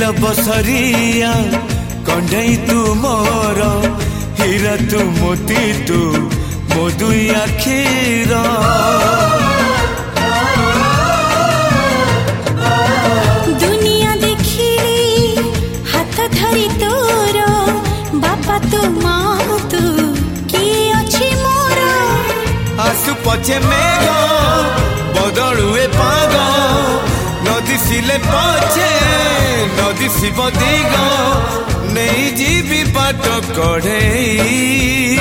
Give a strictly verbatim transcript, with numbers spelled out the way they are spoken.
बसरिया कंढई तू मोर हीरा तू मोती तू मो दुई आखिर दुनिया देखिली हाथ धरी तोर बापा तू माँ तू किए अछि मोर आसु पछे मेघ बदलुए पाग नदी सिले पछे नदी शिव दिग नहीं जीवी बाट कढ़े।